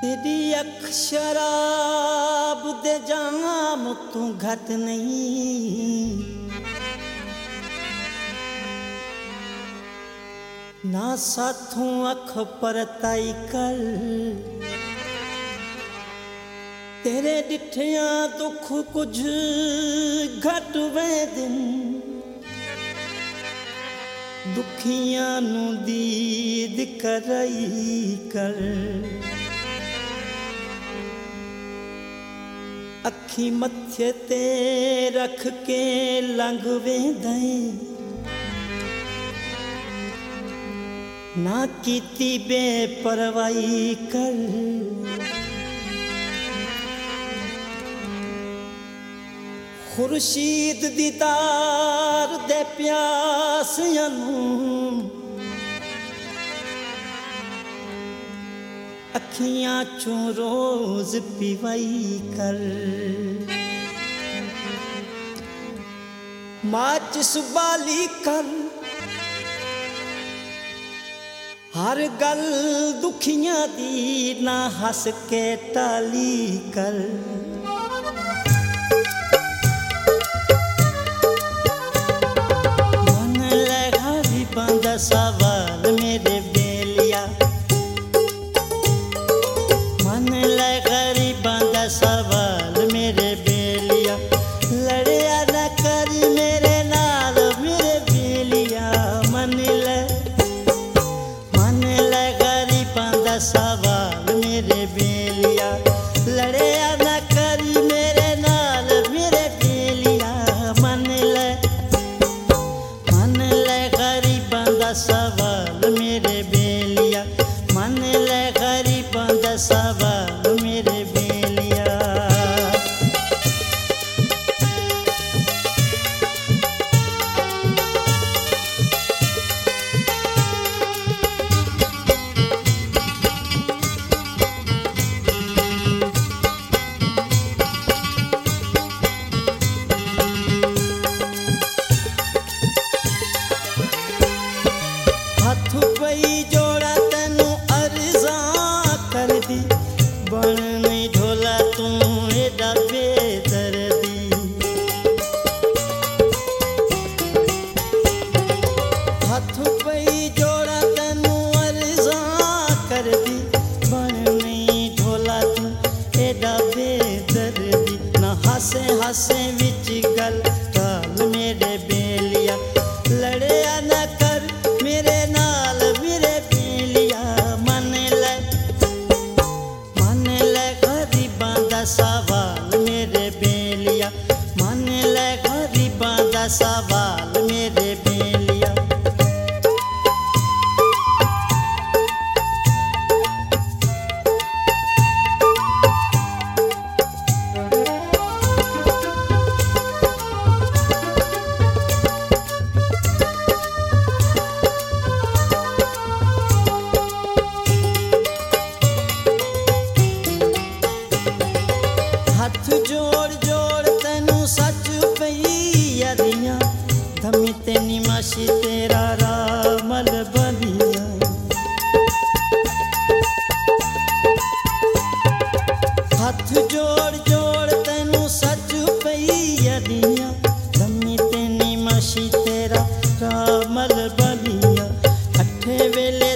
तेरी अख शराब दे जाम तू घट नहीं, ना साथों अख परताई कर। तेरे डिठिया दुख कुछ घट वे दिन, दुखियां नू दीद कराई कर। अखी मथे ते रख के लंघ वेंदे, ना कीती बेपरवाही कर। खुर्शीद दीदार दे प्यासियां नूं अखियां चों रोज पिवाई कर। माचिस बाली कर, हर गल दुखियां दी ना हस के टाली कर। मन लगा रिबां सवाल मेरे बेलिया, मन लगा रिबां सवाल मेरे बेलिया। लड़िया न कर मेरे नाल मेरे बेलिया, मन लगा रिबां सवाल मेरे बेलिया। लड़िया न कर मेरे नाल मेरे बेलिया, मन लगा रिबां सवाल मेरे बेलिया। मन लगा रिबां सवाल मेरे बेलिया। हथ पई जोड़ा तेनू अर्ज़ा कर दी, बन नहीं ढोला तू एडा बेदर्दी। हथ पई जोड़ा तेनू अर्ज़ा कर दी, बन नहीं ढोला तू एडा बेदर्दी। ना हसे हसे विच गल गाल मेरे बेलिया। लड़िया न कर मेरे नाल मेरे बेलिया, मन लगा रिबां सवाल मेरे बेलिया। मन लगा रिबां सवाल मेरे बेलिया। हथ जोड़ जोड़ तेनू सच पई अरियां, धमी ते निमाशी तेरा रामल बलिया। हथ जोड़ जोड़ तेनू सच पई अरियां, धमी ते निमाशी तेरा रामल बलिया। अठे वेले